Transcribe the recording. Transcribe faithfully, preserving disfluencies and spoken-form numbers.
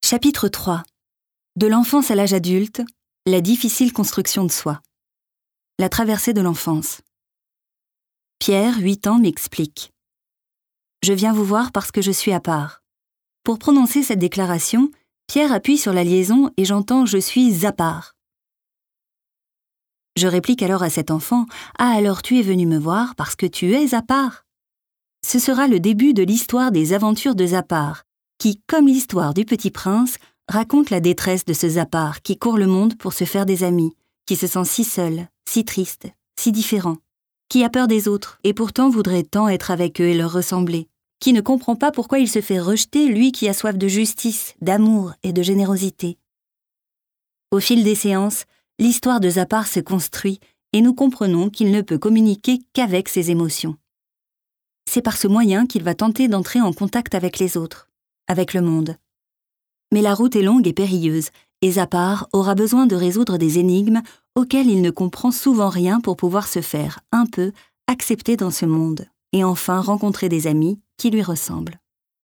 Chapitre trois. De l'enfance à l'âge adulte, la difficile construction de soi. La traversée de l'enfance. Pierre, huit ans, m'explique. Je viens vous voir parce que je suis à part. Pour prononcer cette déclaration, Pierre appuie sur la liaison et j'entends « je suis à part ». Je réplique alors à cet enfant « Ah, alors tu es venu me voir parce que tu es à part ». Ce sera le début de l'histoire des aventures de Zapar, qui, comme l'histoire du Petit Prince, raconte la détresse de ce Zapar qui court le monde pour se faire des amis, qui se sent si seul, si triste, si différent, qui a peur des autres et pourtant voudrait tant être avec eux et leur ressembler, qui ne comprend pas pourquoi il se fait rejeter, lui qui a soif de justice, d'amour et de générosité. Au fil des séances, l'histoire de Zapar se construit et nous comprenons qu'il ne peut communiquer qu'avec ses émotions. C'est par ce moyen qu'il va tenter d'entrer en contact avec les autres, avec le monde. Mais la route est longue et périlleuse, et Zapar aura besoin de résoudre des énigmes auxquelles il ne comprend souvent rien pour pouvoir se faire, un peu, accepter dans ce monde, et enfin rencontrer des amis qui lui ressemblent.